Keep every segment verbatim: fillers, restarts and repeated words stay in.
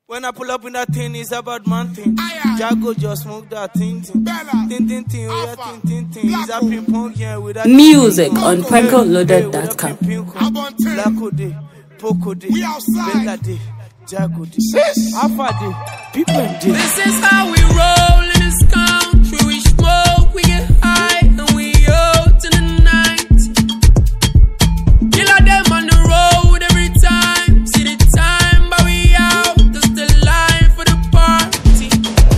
When I pull up in that thing, it's about man thing. Jago just smoke that thing thing. Tin tin tin, oh yeah, tin tin tin. It's a ping pong yeah with that. Music on Pranko Loaded dot com. Blacko day, Poco day, Bella day, Jago day, Alpha day, people day. This is how we roll in this country. We smoke, we get high, and we out in the night. Killer them on the road every time. See the time, but we out. That's the line for the party.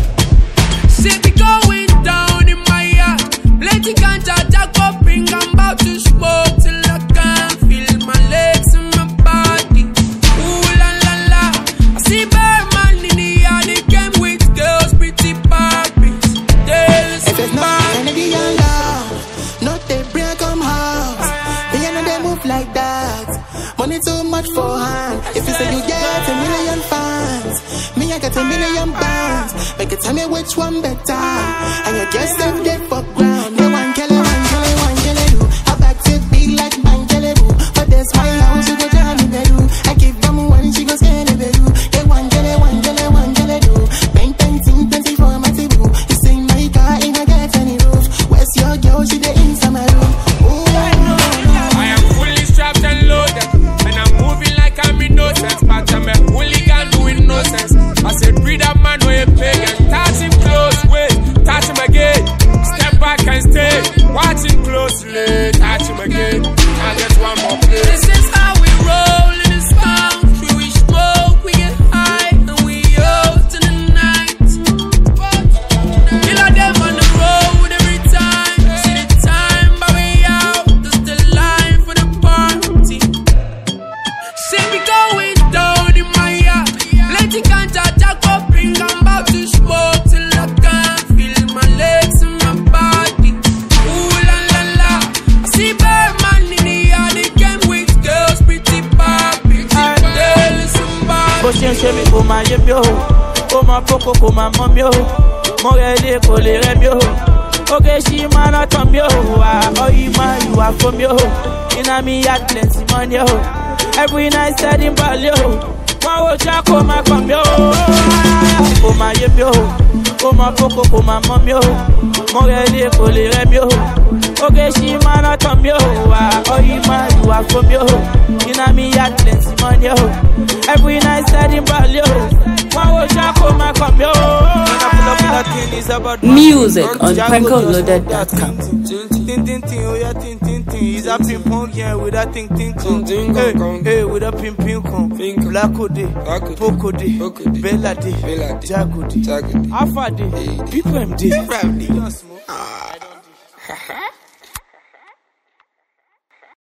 See me going down in my yard. Plenty ganja, jack up, bring. I'm about to smoke till I can't feel my legs and my body. Ooh la la la. I see bad man in the yard. They came with girls, pretty Barbies. There's if it's not Kennedy and love, not they bring come house. They know they move like that. Money too much for hand. If you say you get a million fans, me I get a million bands. Make it tell me which one better. And your guess them get for ground. They want kill it, one kill it, one kill it. I back to big like man kill it. But that's my house, you go down in the do. I give them one, she goes scared of it. They want kill it, one kill it, one kill it. Bang, bang, ting, plenty for my table. You see my car ain't I get any roof. Where's your girl? She the inside my room. Ooh, I know. I am fully strapped and loaded, and I'm moving like I'm innocent. But I'm a hooligan doing no sense. I said, breathe that man with a pagan. Touch him close, wait, touch him again. Step back and stay, watch him closely. Touch him again, I get one more play. This is how we roll in this country. We smoke, we get high, and we out in the night. Killer them on the road every time. See the time, but we out. That's the line for the party. See me going down in my yard. Plenty ganja, jack up, bring. I'm about to smoke till I can't feel my legs and my body. Ooh la la la. I see bad man in the yard. They came with girls, pretty Barbies. There's somebody. Bó ṣe ń ṣe mí kó máa yé mi o, kó máa kókó kó máa mọ́ mi o, mo rẹ̀ lé kò lè rẹ̀ mi o, oge ṣì máa ná tán mi o, ọyí máa ìwà fún mi o, iná mi yá plenty money o, every night steady balẹ̀ o, wọ́n wo já kó máa kàn mi o, kó máa yé mi o, kó máa kókó kó máa mọ́ mi o, mo rẹ̀ lé kò lè rẹ̀ mi o, oge ṣì máa ná tán mi o, ọyí máa ìwà fún mi o, iná mi yá plenty money o, every night steady balẹ̀ o, wọ́n wo já kó máa kàn mi o. Music on Pranko Loaded dot com. Tin tin tin, oh yeah, tin tin tin. He's a ping pong yeah with a ting ting kong. Hey, hey, with a ping ping kong. Blacko day, Poco day, Bella day, Jago day, Alpha day, people day.